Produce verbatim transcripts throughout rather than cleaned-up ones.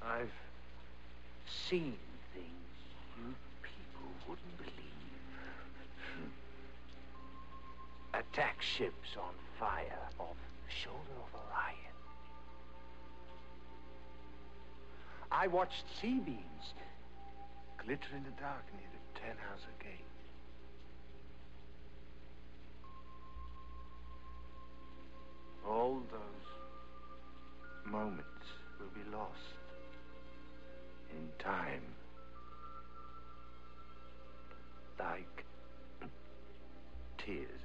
I've seen things you people wouldn't believe. Attack ships on fire off the shoulder of Orion. I watched sea beams glitter in the dark near the Tannhauser Gate. All those moments will be lost in time. Like tears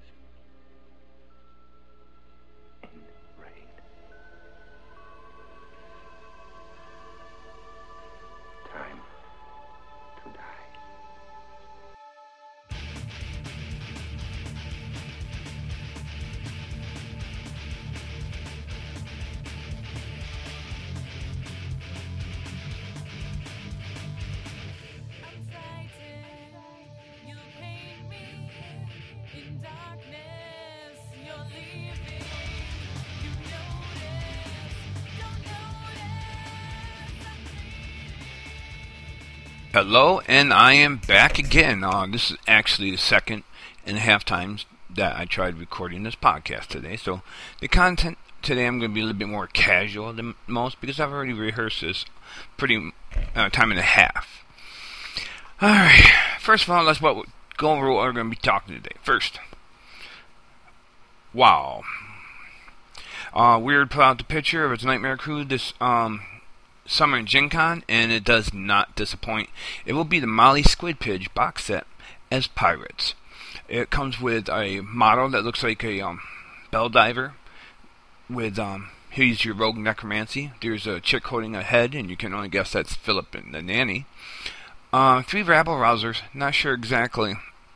in rain. Time to die. Hello, and I am back again. Uh, this is actually the second and a half times that I tried recording this podcast today. So the content today I'm going to be a little bit more casual than most because I've already rehearsed this pretty uh, time and a half. Alright, first of all, let's what, go over what we're going to be talking today. First, wow. Uh, Weird put out the picture of its Nightmare Crew this um, summer in Gen Con, and it does not disappoint. It will be the Molly Squidpidge box set as pirates. It comes with a model that looks like a um, bell diver with, um, here's your rogue necromancy. There's a chick holding a head, and you can only guess that's Philip and the nanny. Uh, three rabble rousers, not sure exactly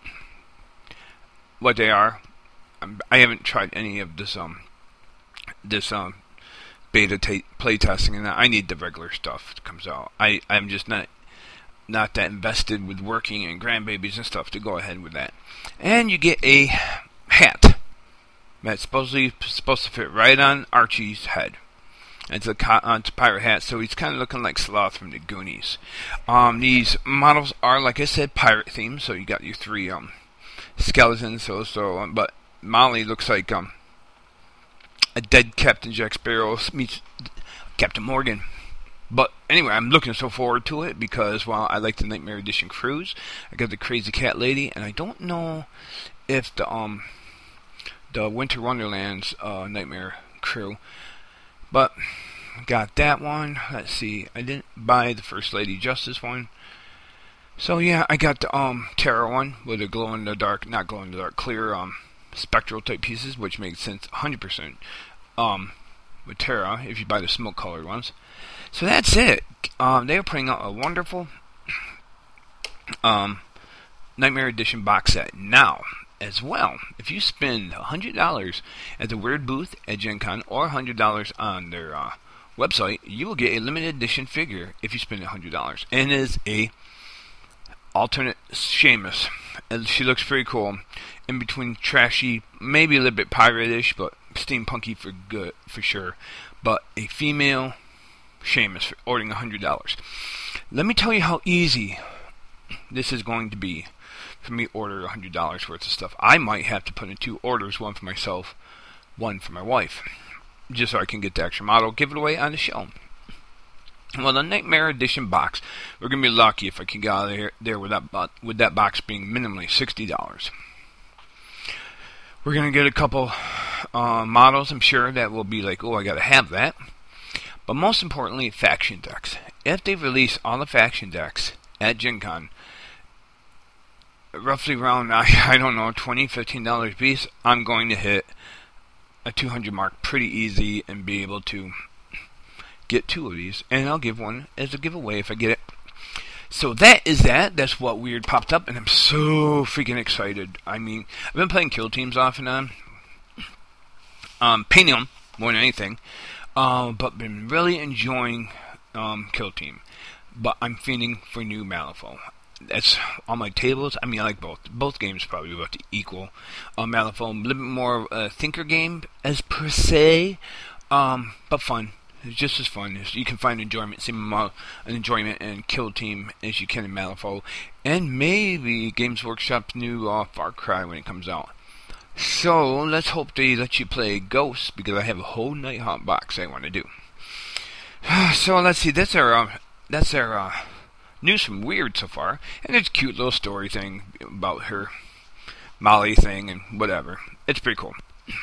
what they are. I'm, I haven't tried any of this, um, this, um, beta t- play testing, and I need the regular stuff that comes out. I, I'm just not not that invested with working and grandbabies and stuff to go ahead with that. And you get a hat that's supposedly supposed to fit right on Archie's head. It's a, co- uh, it's a pirate hat, so he's kind of looking like Sloth from the Goonies. Um, these models are, like I said, pirate themed, so you got your three um, skeletons, so, so um, but Molly looks like um, a dead Captain Jack Sparrow meets Captain Morgan. But anyway, I'm looking so forward to it because, well, I like the Nightmare Edition cruise. I got the Crazy Cat Lady, and I don't know if the um the Winter Wonderland's uh, Nightmare crew, but got that one. Let's see, I didn't buy the First Lady Justice one. So yeah, I got the um Terra one with the glow in the dark, not glow in the dark, clear um spectral type pieces, which makes sense one hundred percent um with Terra if you buy the smoke colored ones. So that's it. Um, they are putting out a wonderful um, Nightmare Edition box set now as well. If you spend one hundred dollars at the Weird booth at Gen Con or one hundred dollars on their uh, website, you will get a limited edition figure if you spend one hundred dollars. And it is a alternate Seamus. And she looks pretty cool. In between trashy, maybe a little bit pirate-ish, but steampunky for good, for sure. But a female Seamus for ordering one hundred dollars. Let me tell you how easy this is going to be for me to order one hundred dollars worth of stuff. I might have to put in two orders, one for myself, one for my wife, just so I can get the extra model, give it away on the show. Well, the Nightmare Edition box, we're going to be lucky if I can get out of there, there with, that, with that box being minimally sixty dollars. We're going to get a couple uh, models, I'm sure, that will be like, oh, I got to have that. But most importantly, faction decks. If they release all the faction decks at Gen Con, roughly around, I, I don't know, twenty dollars, fifteen dollars a piece, I'm going to hit a two hundred mark pretty easy and be able to get two of these. And I'll give one as a giveaway if I get it. So that is that. That's what Weird popped up, and I'm so freaking excited. I mean, I've been playing Kill Teams off and on. Um, painting them more than anything. Uh, but been really enjoying um, Kill Team. But I'm fiending for new Malifaux. That's on my tables. I mean, I like both. Both games probably about to equal uh, Malifaux. A little bit more uh, thinker game as per se, um, but fun. It's just as fun. You can find enjoyment, same amount of enjoyment in Kill Team as you can in Malifaux, and maybe Games Workshop's new uh, Far Cry when it comes out. So let's hope they let you play Ghosts, because I have a whole Nighthawk box I want to do. So let's see. That's our uh, that's our uh, news from Weird so far, and it's a cute little story thing about her Molly thing and whatever. It's pretty cool.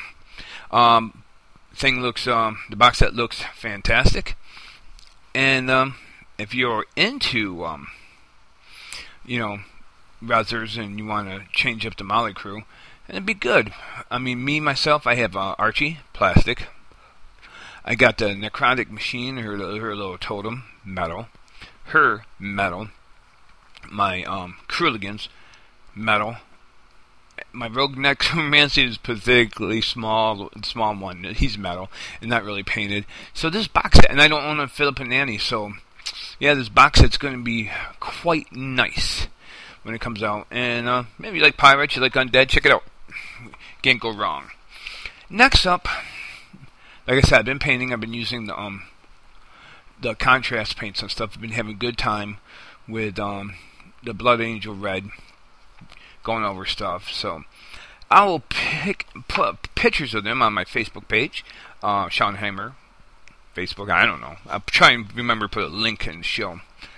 Um, thing looks um the box set looks fantastic, and um, if you're into um, you know, Rezzers and you want to change up the Molly crew, it'd be good. I mean, me myself, I have uh, Archie plastic. I got the Necrotic Machine, her her little totem metal, her metal. My um Krulligans metal. My Rogue Necromancy is pathetically small, small one. He's metal and not really painted. So this box set, and I don't own a Philip and Nanny, so yeah, this box set's going to be quite nice when it comes out. And uh, maybe you like Pirates, you like Undead, check it out. Can't go wrong. Next up, like I said, I've been painting. I've been using the um the contrast paints and stuff. I've been having a good time with um the Blood Angel Red, going over stuff. So I will pick put pictures of them on my Facebook page, uh, Sean Heimer Facebook. I don't know. I'll try and remember to put a link in the show.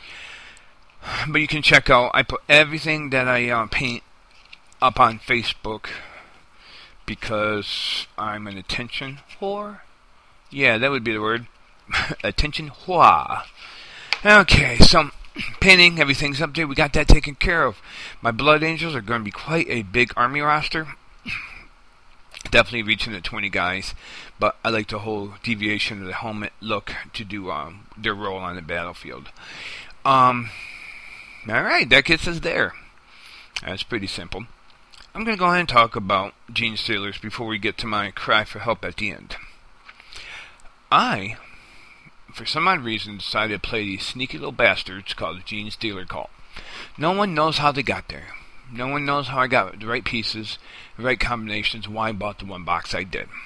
But you can check out. I put everything that I uh, paint up on Facebook because I'm an attention whore. Yeah, that would be the word. Attention whore. Okay, so painting, everything's up there. We got that taken care of. My Blood Angels are going to be quite a big army roster. Definitely reaching the twenty guys, but I like the whole deviation of the helmet look to do um, their role on the battlefield. Um, Alright, that gets us there. That's pretty simple. I'm going to go ahead and talk about Gene Stealers before we get to my cry for help at the end. I, for some odd reason, decided to play these sneaky little bastards called the Gene Stealer Cult. No one knows how they got there. No one knows how I got the right pieces, the right combinations, why I bought the one box I did.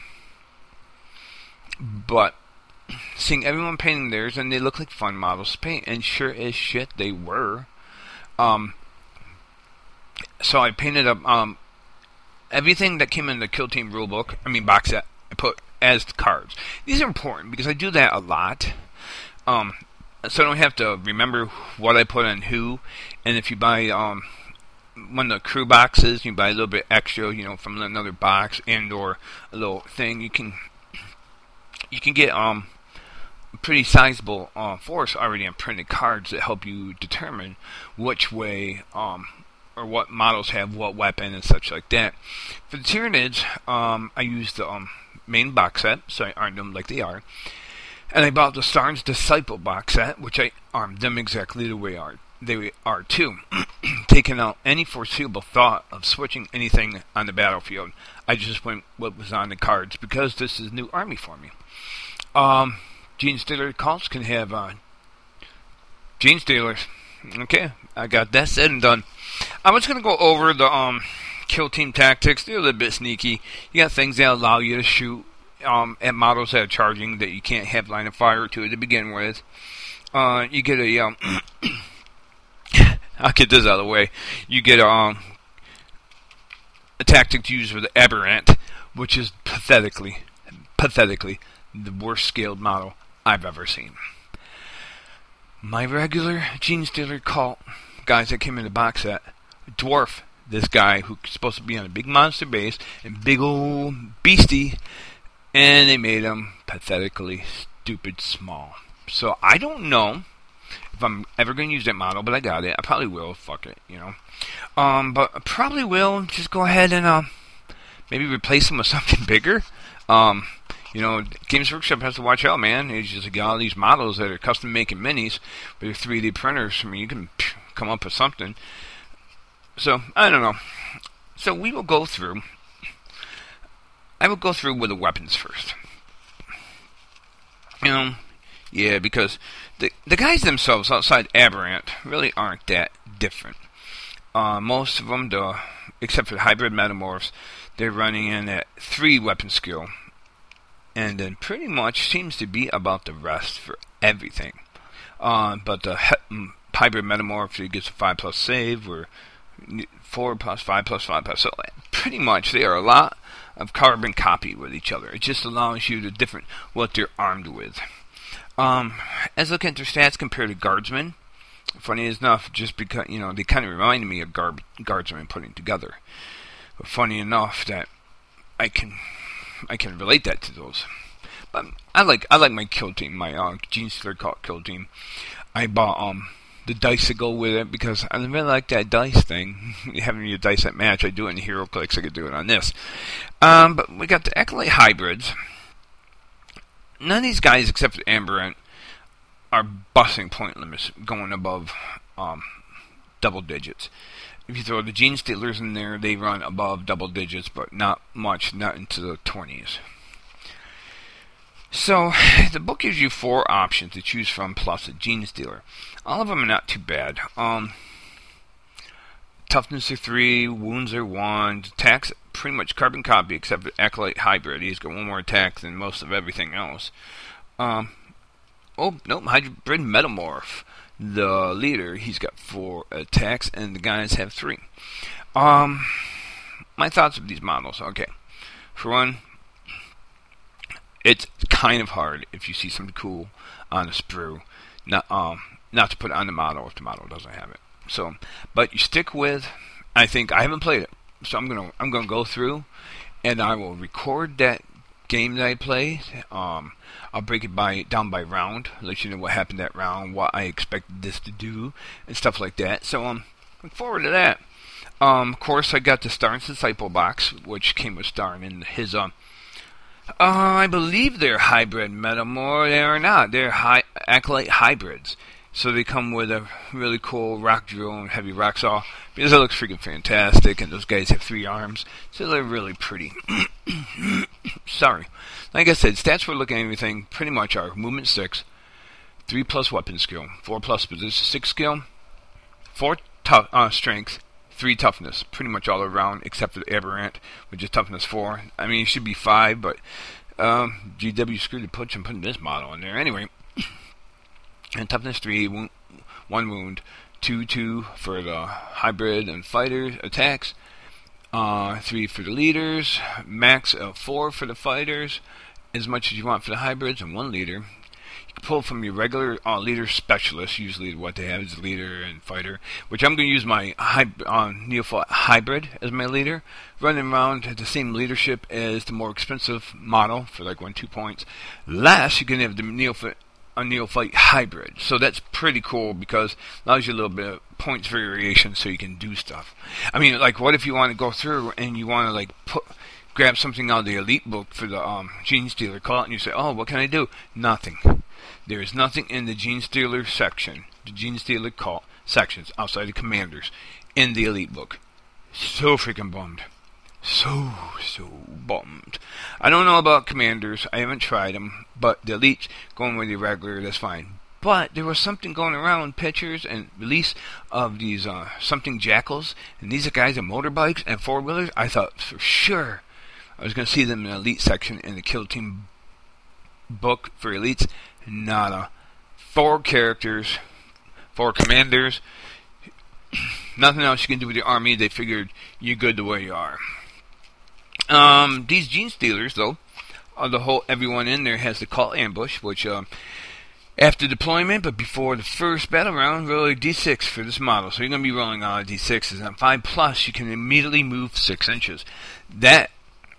But seeing everyone painting theirs, and they look like fun models to paint, and sure as shit they were. Um, so I painted up um, everything that came in the Kill Team rulebook, I mean box set, I put as the cards. These are important because I do that a lot. Um, so I don't have to remember what I put on who. And if you buy um, one of the crew boxes, you buy a little bit extra, you know, from another box and or a little thing, you can you can get um pretty sizable uh, force already on printed cards that help you determine which way um or what models have what weapon and such like that. For the Tyranids, um, I used the um, main box set, so I armed them like they are. And I bought the Starn's Disciple box set, which I armed them exactly the way are, they are too. Taking out any foreseeable thought of switching anything on the battlefield. I just went what was on the cards because this is new army for me. Um, Gene Stealer cults can have uh, Gene Stealers. Okay, I got that said and done. I was going to go over the um, Kill Team tactics. They're a little bit sneaky. You got things that allow you to shoot um, at models that are charging that you can't have line of fire to to begin with. Uh, you get a... Um, I'll get this out of the way. You get um, a tactic to use with the Aberrant, which is pathetically, pathetically the worst scaled model I've ever seen. My regular Gene Stealer cult guys that came in the box set dwarf this guy who's supposed to be on a big monster base and big old beastie, and they made him pathetically stupid small. So I don't know if I'm ever going to use that model, but I got it. I probably will. Fuck it, you know. Um, but I probably will just go ahead and uh, maybe replace him with something bigger. Um, you know, Games Workshop has to watch out, man. It's just got all these models that are custom making minis with their three D printers. I mean, you can phew, come up with something. So, I don't know. So we will go through. I will go through with the weapons first. You know, yeah, because the the guys themselves outside Aberrant really aren't that different. Uh, most of them, the, except for the hybrid metamorphs, they're running in at three weapon skill. and then pretty much seems to be about the rest for everything. Uh, but the he- hybrid metamorph gets a five plus save, or four plus five plus five plus. So pretty much they are a lot of carbon copy with each other. It just allows you to different what they're armed with. Um, as I look at their stats compared to guardsmen, funny enough, just because, you know, they kind of reminded me of guard, guardsmen putting together. But funny enough that I can I can relate that to those. But I like I like my kill team, my uh, Genestealer Cult kill team. I bought um the dice to go with it because I really like that dice thing. Having your dice at match, I do it in Hero Clicks. I could do it on this. Um, but we got the Acolyte hybrids. None of these guys, except for Aberrant, are busting point limits going above um, double digits. If you throw the Genestealers in there, they run above double digits, but not much, not into the twenties. So, the book gives you four options to choose from, plus a Genestealer. All of them are not too bad. Um, toughness are three, wounds are one, attacks pretty much carbon copy, except for Acolyte Hybrid. He's got one more attack than most of everything else. Um, oh, nope, Hybrid Metamorph. The leader, he's got four attacks, and the guys have three. Um, my thoughts of these models. Okay, for one, it's kind of hard if you see something cool on a sprue, not um, not to put it on the model if the model doesn't have it. So, but you stick with. I think I haven't played it, so I'm gonna I'm gonna go through, and I will record that game that I play. Um, I'll break it by down by round, let you know what happened that round, what I expected this to do, and stuff like that. So um, look forward to that. Um, of course, I got the Star and Disciple box, which came with Star and his um. Uh, I believe they're hybrid metamorph. They are not. They're hi- Acolyte hybrids. So they come with a really cool rock drill and heavy rock saw, because it looks freaking fantastic, and those guys have three arms, so they're really pretty. Sorry. Like I said, stats we're looking at everything pretty much are movement six, three plus weapon skill, four plus position six skill, four tough uh, strength, three toughness, pretty much all around, except for the Aberrant, which is toughness four. I mean, it should be five, but um, G W screwed the putch and putting this model in there. Anyway. And toughness three, wound, one wound, two two for the hybrid and fighter attacks, uh, three for the leaders, max of four for the fighters, as much as you want for the hybrids, and one leader. You can pull from your regular uh, leader specialist. Usually, what they have is leader and fighter, which I'm going to use my hyb- uh, Neophyte hybrid as my leader, running around at the same leadership as the more expensive model for like one two points. Last, you can have the Neophyte. A Neophyte hybrid, so that's pretty cool because it allows you a little bit of points variation so you can do stuff. I mean, like, what if you want to go through and you want to like put grab something out of the Elite book for the um, Genestealer Cult, and you say, "Oh, what can I do?" Nothing. There is nothing in the Genestealer section, the Genestealer Cult sections outside the Commanders in the Elite book. So freaking bummed. So, so bummed. I don't know about Commanders. I haven't tried them. But the Elites, going with the regular, that's fine. But there was something going around, pictures and release of these uh, something jackals. And these are guys on motorbikes and four-wheelers. I thought for sure I was going to see them in the Elite section in the Kill Team book for Elites. Nada. Four characters. Four commanders. Nothing else you can do with your army. They figured you're good the way you are. Um, these Genestealers, though, uh, the whole everyone in there has the Cult Ambush, which uh, after deployment, but before the first battle round, roll a d six for this model. So you're going to be rolling all d sixes. And five plus, you can immediately move six inches. That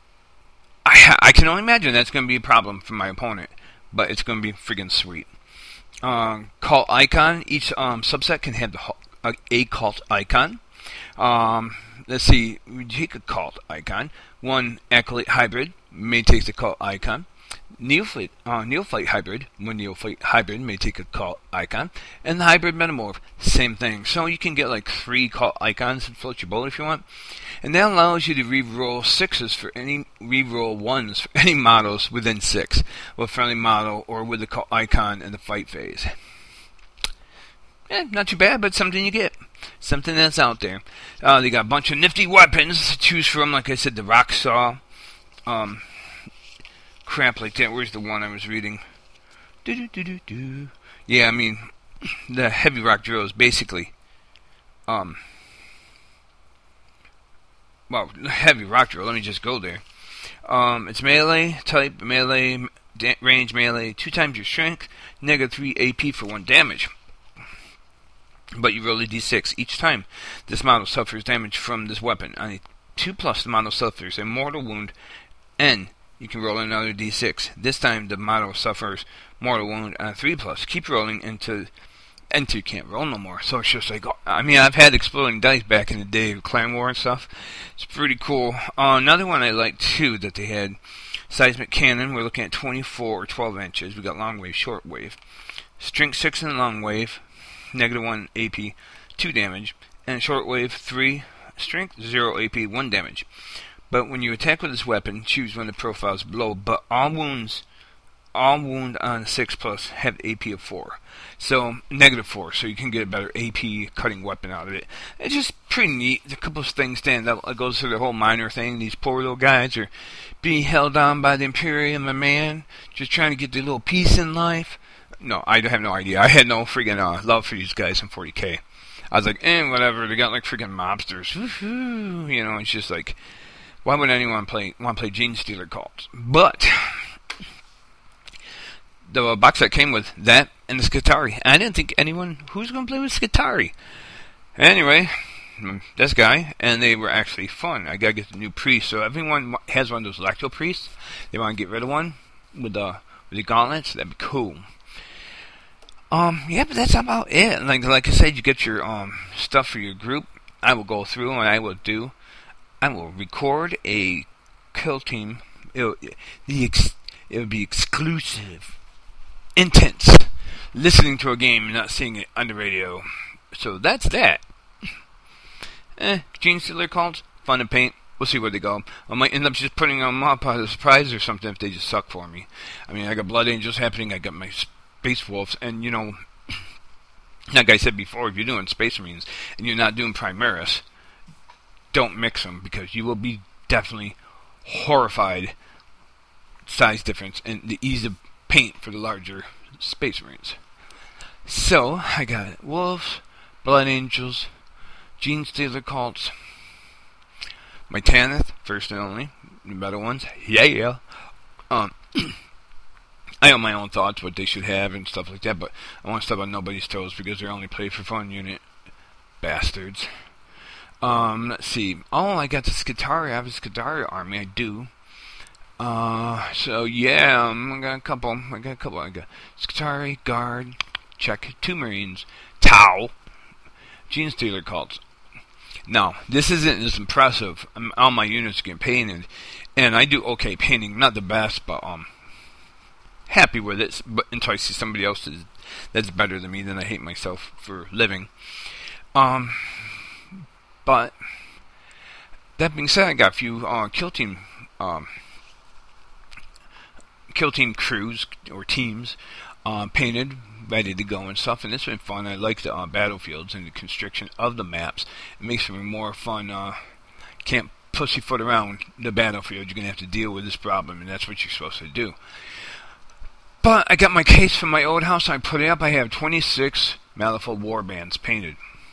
I ha- I can only imagine that's going to be a problem for my opponent, but it's going to be friggin' sweet. Um, cult icon. Each um, subset can have the uh, a cult icon. Um, let's see. We take a cult icon. One Acolyte hybrid may take the cult icon. Neophyte, uh, Neophyte hybrid. One Neophyte hybrid may take a cult icon. And the hybrid metamorph, same thing. So you can get like three cult icons and float your boat if you want. And that allows you to re-roll sixes for any re-roll ones for any models within six, with friendly model or with the cult icon in the fight phase. Eh, not too bad, but something you get. Something that's out there. Uh, they got a bunch of nifty weapons to choose from. Like I said, the rock saw. Um, of crap like that. Where's the one I was reading? Do do do do do. Yeah, I mean, the heavy rock drill is basically, um, well, heavy rock drill. Let me just go there. Um, it's melee type, melee da- range, melee. Two times your strength, negative three A P for one damage. But you roll a d six each time this model suffers damage from this weapon. On a two plus, the model suffers a mortal wound, and you can roll another d six. This time the model suffers mortal wound on a three plus. Keep rolling until, until you can't roll no more. So it's just like, I mean, I've had exploding dice back in the day of Clan War and stuff. It's pretty cool. Uh, another one I like too that they had, seismic cannon. We're looking at twenty-four or twelve inches. We got long wave, short wave. Strength six in long wave. Negative one A P, two damage, and short wave three strength, zero A P, one damage. But when you attack with this weapon, choose when the profile is below. But all wounds, all wound on six plus have A P of four, so negative four. So you can get a better A P cutting weapon out of it. It's just pretty neat. A couple of things stand out. It goes through the whole minor thing. These poor little guys are being held on by the Imperium, my man, just trying to get their little peace in life. No, I have no idea. I had no freaking uh, love for these guys in forty K. I was like, eh, whatever. They got like freaking mobsters. Woo-hoo. You know, it's just like, why would anyone play want to play Genestealer cults? But the box set came with that and the Skitarii. I didn't think anyone who's going to play with Skitarii. Anyway, this guy, and they were actually fun. I gotta get the new priest. So everyone has one of those Lacto priests. They want to get rid of one with the with the gauntlets. That'd be cool. Um, yeah, but that's about it. Like, like I said, you get your um stuff for your group. I will go through and I will do. I will record a kill team. It'll, the ex, it'll be exclusive, intense, listening to a game and not seeing it on the radio. So that's that. Eh, Genestealer cults, fun to paint. We'll see where they go. I might end up just putting them up as a surprise or something if they just suck for me. I mean, I got Blood Angels happening. I got my Space Wolves, and you know, like I said before, if you're doing Space Marines and you're not doing Primaris, don't mix them because you will be definitely horrified size difference and the ease of paint for the larger Space Marines. So I got Wolves, Blood Angels, Genestealer cults, my Tanith, first and only, the better ones. Yeah, yeah. Um. I have my own thoughts, what they should have and stuff like that, but I want to step on nobody's toes because they're only play for fun unit. Bastards. Um, let's see. Oh, I got the Skitarii. I have a Skitarii army. I do. Uh, so yeah, um, I got a couple. I got a couple. I got Skitarii, Guard, check. Two Marines. Tau. Genestealer cults. Now, this isn't as impressive. Um, all my units get painted, and I do okay painting. Not the best, but, um, happy with it, but until I see somebody else is, that's better than me, then I hate myself for living. Um, but that being said, I got a few uh, kill team, um, kill team crews or teams uh, painted, ready to go and stuff, and it's been fun. I like the uh, battlefields and the constriction of the maps. It makes it more fun. Uh, can't pussyfoot around the battlefield. You're gonna have to deal with this problem, and that's what you're supposed to do. But I got my case from my old house. I put it up. I have twenty-six Malifaux warbands painted.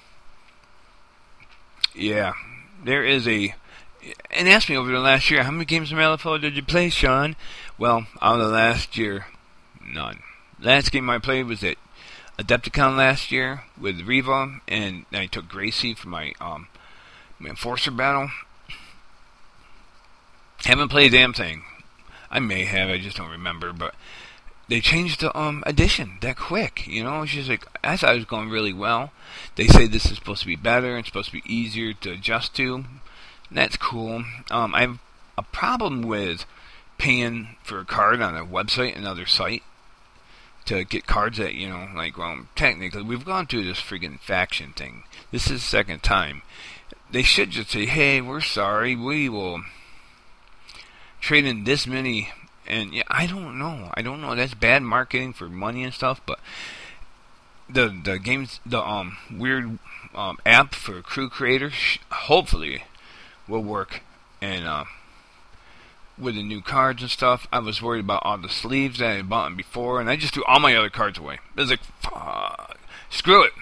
Yeah, there is a... And asked me over the last year, how many games of Malifaux did you play, Sean? Well, out of the last year, none. Last game I played was at Adepticon last year with Reva, and I took Gracie for my, um, my Enforcer battle. Haven't played a damn thing. I may have, I just don't remember, but... They changed the um edition that quick, you know. It's just like, I thought it was going really well. They say this is supposed to be better and supposed to be easier to adjust to. That's cool. Um, I have a problem with paying for a card on a website, another site, to get cards that, you know, like, well, technically, we've gone through this friggin' faction thing. This is the second time. They should just say, hey, we're sorry, we will trade in this many... And yeah, I don't know. I don't know. That's bad marketing for money and stuff. But the the games, the um weird um app for crew creators, sh- hopefully will work and uh, with the new cards and stuff. I was worried about all the sleeves that I had bought before, and I just threw all my other cards away. It was like, fuck, screw it.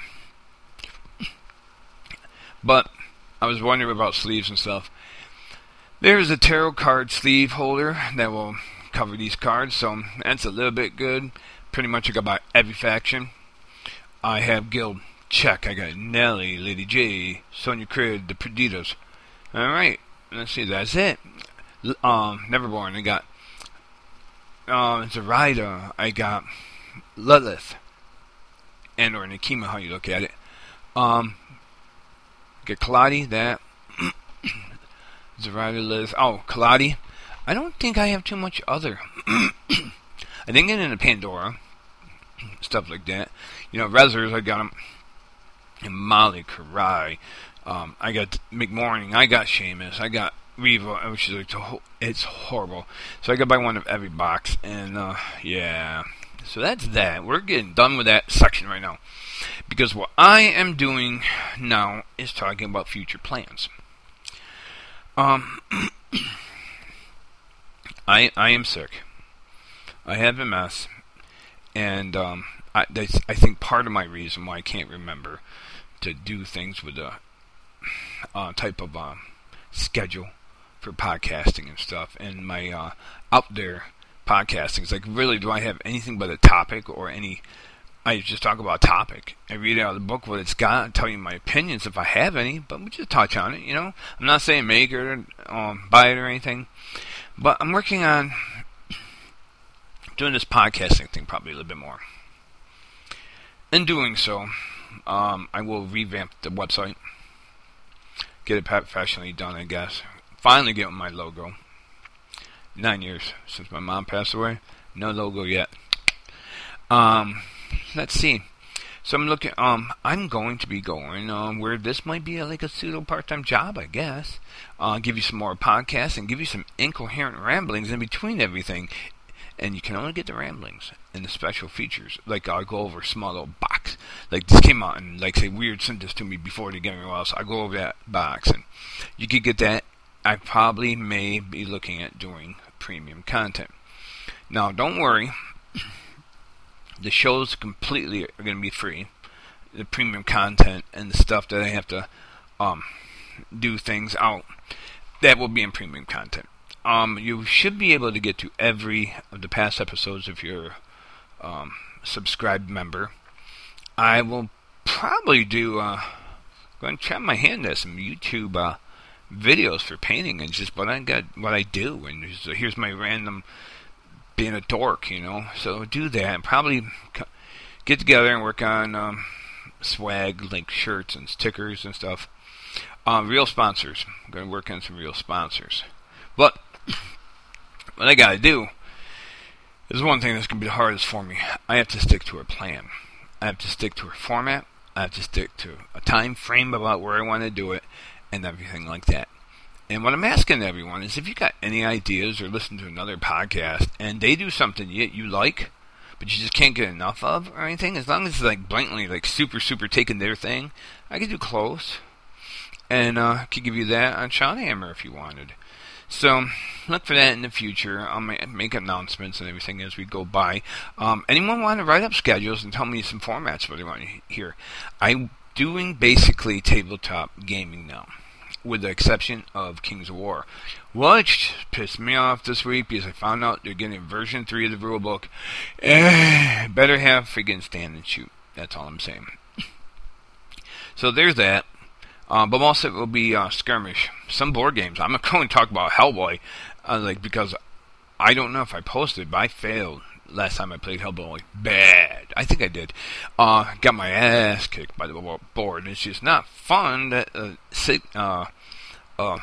But I was wondering about sleeves and stuff. There's a tarot card sleeve holder that will cover these cards, so that's a little bit good. Pretty much I got about every faction. I have Guild, check. I got Nelly, Lady J, Sonya Crid, the Perdidas. Alright, let's see, that's it. Um, Neverborn, I got um, Zoraida, I got Lilith, and or Nikima, how you look at it. Um, get Kaladi, that. Zoraida, Lilith, oh, Kaladi. I don't think I have too much other. I didn't get into Pandora, stuff like that. You know, Rezzers, I got them. And Molly, Karai, um, I got McMorning, I got Sheamus, I got Reva, which is like, it's horrible. So I got buy one of every box, and uh, yeah. So that's that. We're getting done with that section right now. Because what I am doing now is talking about future plans. Um, I I am sick. I have M S, and um, I that's, I think part of my reason why I can't remember to do things with a uh, type of uh, schedule for podcasting and stuff, and my uh, out there podcasting is like, really, do I have anything but a topic or any? I just talk about a topic. I read out of the book what it's got, tell you my opinions if I have any, but we just touch on it, you know. I'm not saying make it or um, buy it or anything, but I'm working on doing this podcasting thing probably a little bit more. In doing so, um, I will revamp the website, get it professionally done, I guess. Finally get my logo. Nine years since my mom passed away, no logo yet. Um... Let's see. So I'm looking. Um, I'm going to be going um, where this might be a, like a pseudo part-time job, I guess. Uh, give you some more podcasts and give you some incoherent ramblings in between everything. And you can only get the ramblings and the special features. Like I'll go over a small little box. Like this came out and like say Weird sent this to me before they get me well. So I go over that box and you could get that. I probably may be looking at doing premium content. Now don't worry. The shows completely are going to be free. The premium content and the stuff that I have to um, do things out, that will be in premium content. Um, you should be able to get to every of the past episodes if you're um, a subscribed member. I will probably do, uh, go and try my hand at some YouTube uh, videos for painting and just what I got, what I do. And just, uh, here's my random being a dork, you know, so do that. Probably get together and work on um, swag, like shirts and stickers and stuff. Um, real sponsors. I'm going to work on some real sponsors. But what I got to do is one thing that's going to be the hardest for me. I have to stick to a plan. I have to stick to a format. I have to stick to a time frame about where I want to do it and everything like that. And what I'm asking everyone is if you got any ideas or listen to another podcast and they do something you, you like, but you just can't get enough of or anything, as long as it's like blatantly like super, super taking their thing, I could do close. And uh, could give you that on Sean Hammer if you wanted. So look for that in the future. I'll make announcements and everything as we go by. Um, anyone want to write up schedules and tell me some formats what they want to hear? I'm doing basically tabletop gaming now, with the exception of Kings of War, which pissed me off this week because I found out they're getting version three of the rulebook. Eh, better have friggin' stand and shoot. That's all I'm saying. So there's that. Uh, but most of it will be uh, skirmish. Some board games. I'm going to talk about Hellboy, uh, like because I don't know if I posted, but I failed last time I played Hellboy. Bad. I think I did. Uh, got my ass kicked by the board. It's just not fun that uh, sit, uh, uh,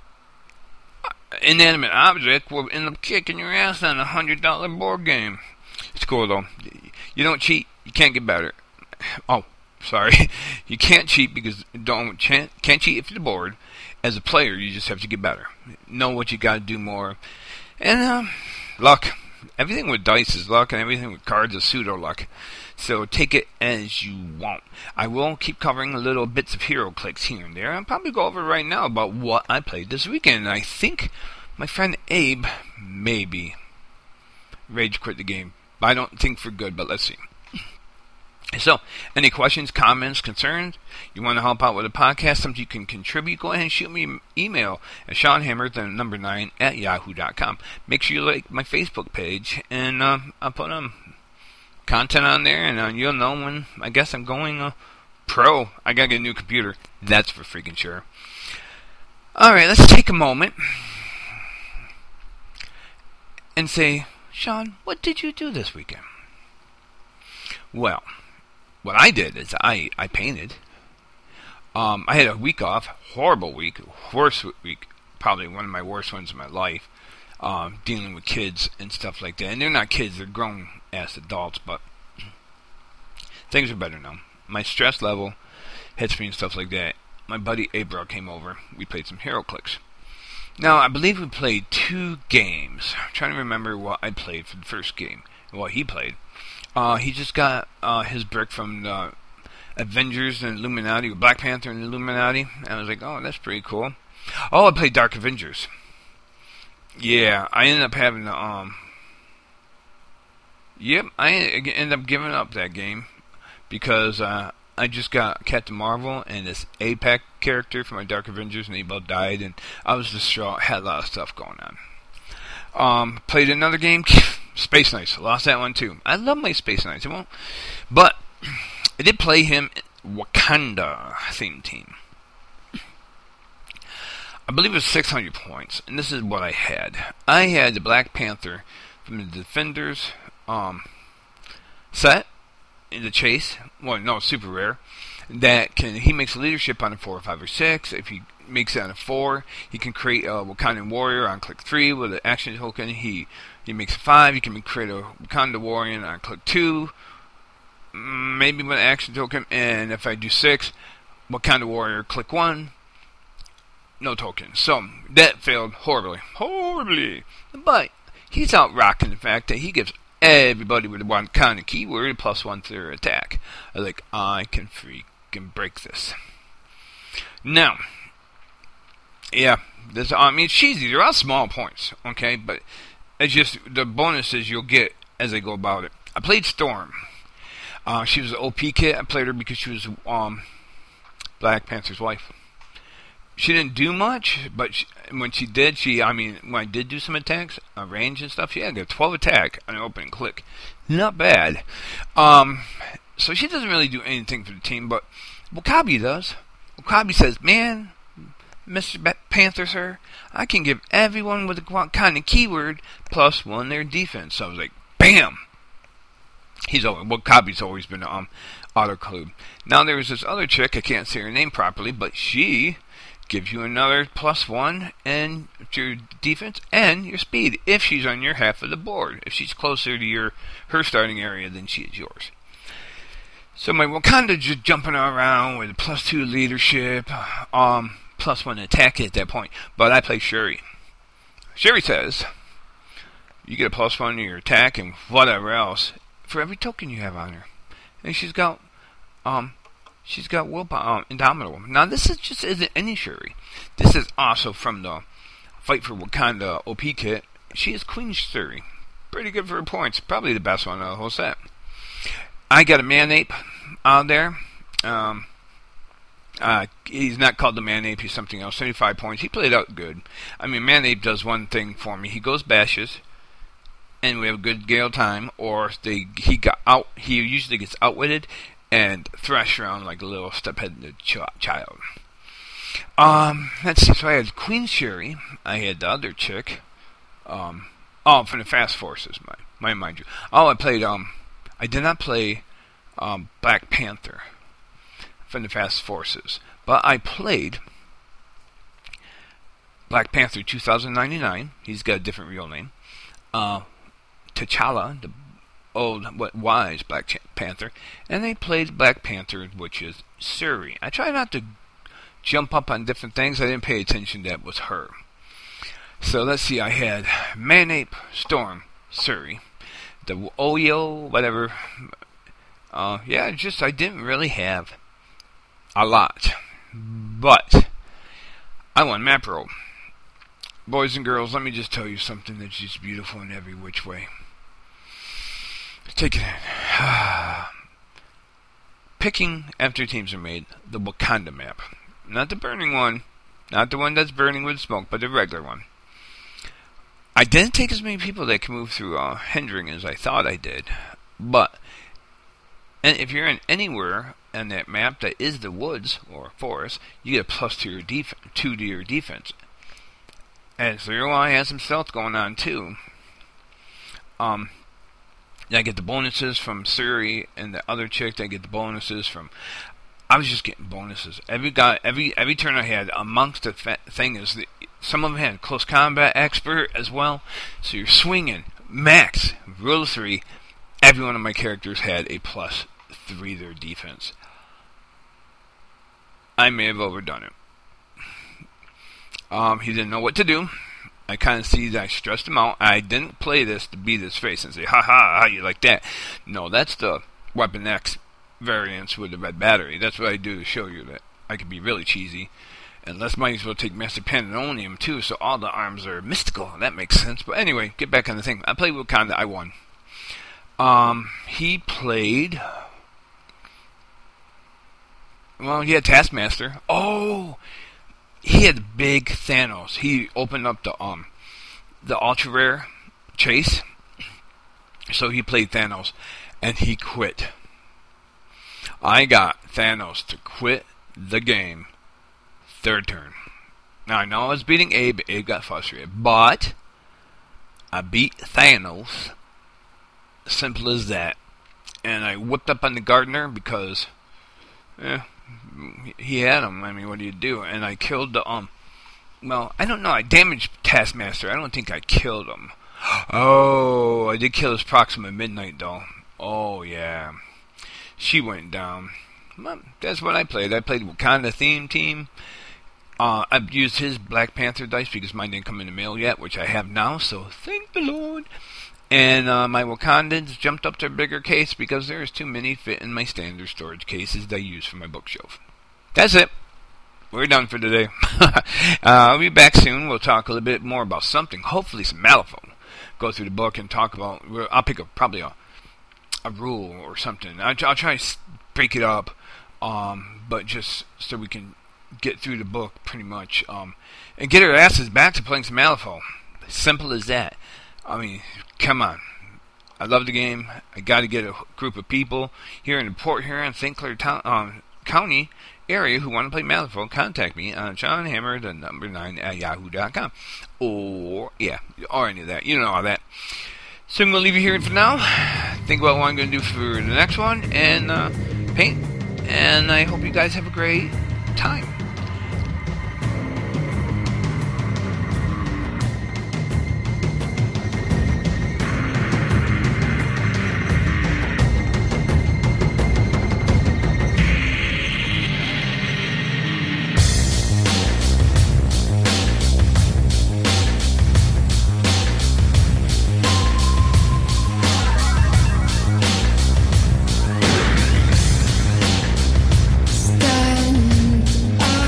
inanimate object will end up kicking your ass on a hundred dollar board game. It's cool though. You don't cheat, you can't get better. Oh, sorry. You can't cheat because don't can't cheat if you're bored. As a player, you just have to get better. Know what you got to do more, and uh, luck. Everything with dice is luck, and everything with cards is pseudo luck. So take it as you want. I will keep covering little bits of hero clicks here and there. I'll probably go over right now about what I played this weekend. And I think my friend Abe, maybe, rage quit the game. I don't think for good, but let's see. So, any questions, comments, concerns? You want to help out with a podcast, something you can contribute? Go ahead and shoot me an email at Sean Hammer, the number nine, at yahoo dot com. Make sure you like my Facebook page, and uh, I'll put um, content on there, and uh, you'll know when I guess I'm going uh, pro. I gotta get a new computer. That's for freaking sure. Alright, let's take a moment and say, Sean, what did you do this weekend? Well, what I did is I, I painted. Um, I had a week off. Horrible week. Worst week. Probably one of my worst ones in my life. Um, dealing with kids and stuff like that. And they're not kids. They're grown-ass adults. But things are better now. My stress level hits me and stuff like that. My buddy April came over. We played some HeroClix. Now, I believe we played two games. I'm trying to remember what I played for the first game. What he played. Uh, he just got uh, his brick from the Avengers and Illuminati, or Black Panther and Illuminati. And I was like, oh, that's pretty cool. Oh, I played Dark Avengers. Yeah, I ended up having to, um... Yep, I ended up giving up that game. Because uh, I just got Captain Marvel and this A PAC character from my Dark Avengers, and they both died. And I was distraught, had a lot of stuff going on. Um, played another game, Space Knights. Lost that one too. I love my Space Knights. I won't, but I did play him Wakanda theme team. I believe it was six hundred points, and this is what I had. I had the Black Panther from the Defenders um, set in the chase. Well, no, super rare. That can he makes leadership on a four, or five, or six. If he makes it on a four, he can create a Wakandan warrior on click three with an action token. He he makes a five. He can create a Wakanda warrior on click two, maybe with an action token. And if I do six, Wakanda warrior click one, no token. So that failed horribly, horribly. But he's out rocking the fact that he gives everybody with a Wakanda keyword plus one to their attack. I was like, I can freak. Can break this. Now, yeah, this, I mean, it's cheesy. They're all small points, okay? But it's just the bonuses you'll get as I go about it. I played Storm. Uh, she was an O P kit. I played her because she was um, Black Panther's wife. She didn't do much, but she, when she did, she, I mean, when I did do some attacks, uh, range and stuff, she had a twelve attack on an open click. Not bad. Um... So she doesn't really do anything for the team, but Wakabi does. Wakabi says, man, Mister Panther, sir, I can give everyone with a kind of keyword plus one their defense. So I was like, bam! He's always, Wakabi's always been um, auto-clued. Now there's this other chick, I can't say her name properly, but she gives you another plus one and your defense and your speed if she's on your half of the board. If she's closer to your her starting area than she is yours. So my Wakanda just jumping around with plus two leadership, um, plus one attack at that point. But I play Shuri. Shuri says, you get a plus one to your attack and whatever else for every token you have on her. And she's got, um, she's got willpower, um, Indomitable. Now this is just isn't any Shuri. This is also from the Fight for Wakanda O P kit. She is Queen Shuri. Pretty good for her points. Probably the best one of the whole set. I got a Man-Ape out there. Um, uh, he's not called the Man-Ape, he's something else. seventy-five points. He played out good. I mean, Man-Ape does one thing for me. He goes bashes, and we have a good Gale time, or they he got out. He usually gets outwitted and thrashed around like a little step-headed ch- child. Um, let's see. So I had Queen Shuri. I had the other chick. Um, oh, from the Fast Forces, my, my mind you. Oh, I played um. I did not play um, Black Panther from the Fast Forces, but I played Black Panther two thousand ninety-nine. He's got a different real name. Uh, T'Challa, the old, what wise Black Ch- Panther, and they played Black Panther, which is Shuri. I try not to jump up on different things. I didn't pay attention that was her. So let's see. I had Man-Ape, Storm, Shuri. The Oyo, whatever. Uh, yeah, just I didn't really have a lot. But I won Map Roll. boys and girls, let me just tell you something that's just beautiful in every which way. Take it in. Picking after teams are made, the Wakanda map. Not the burning one, not the one that's burning with smoke, but the regular one. I didn't take as many people that can move through uh, Hendring as I thought I did, but and if you're in anywhere on that map that is the woods or forest, you get a plus to your def- two to your defense. And Zero Eye has some stealth going on too. Um, I get the bonuses from Suri and the other chick. I get the bonuses from. I was just getting bonuses every guy, every every turn I had. Amongst the fa- thing is that some of them had close combat expert as well. So you're swinging max rule of three. Every one of my characters had a plus three to their defense. I may have overdone it. Um, he didn't know what to do. I kind of see that I stressed him out. I didn't play this to be this face and say, ha ha, how you like that? No, that's the Weapon X variants with the red battery. That's what I do to show you that I can be really cheesy. And let's might as well take Master Pandemonium too, so all the arms are mystical. That makes sense. But anyway, get back on the thing. I played Wakanda. I won. Um, he played. Well, he had Taskmaster. Oh, he had big Thanos. He opened up the um, the ultra rare chase. So he played Thanos, and he quit. I got Thanos to quit the game. Third turn. Now I know I was beating Abe. Abe got frustrated, but I beat Thanos. Simple as that. And I whipped up on the Gardener because, yeah, he had him. I mean, what do you do? And I killed the um. Well, I don't know. I damaged Taskmaster. I don't think I killed him. Oh, I did kill his Proxima Midnight though. Oh yeah, she went down. Well, that's what I played. I played Wakanda theme team. Uh, I've used his Black Panther dice because mine didn't come in the mail yet, which I have now. So thank the Lord. And uh, my Wakandans jumped up to a bigger case because there's too many fit in my standard storage cases that I use for my bookshelf. That's it. We're done for today. uh, I'll be back soon. We'll talk a little bit more about something. Hopefully some Malifaux. Go through the book and talk about. I'll pick up probably a a rule or something. I'll, I'll try to break it up, um, but just so we can get through the book pretty much um, and get our asses back to playing some Malifaux. Simple as that. I mean, come on. I love the game. I got to get a group of people here in the Port Huron, Saint Clair town, um, County area who want to play Malifaux. Contact me on John Hammer, the number nine at yahoo dot com. Or, yeah, or any of that. You know all that. So I'm going to leave you here for now. Think about what I'm going to do for the next one. And uh, paint. And I hope you guys have a great time. Stand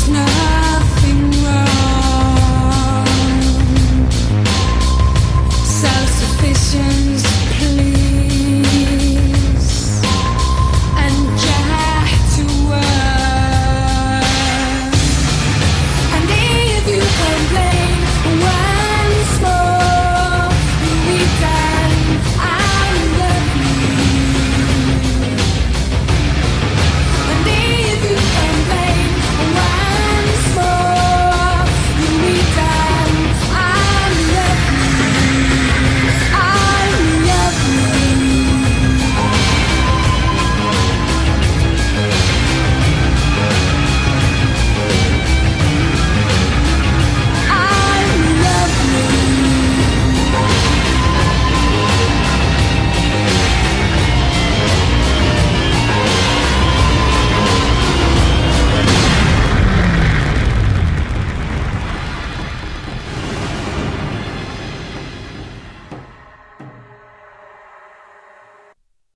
now.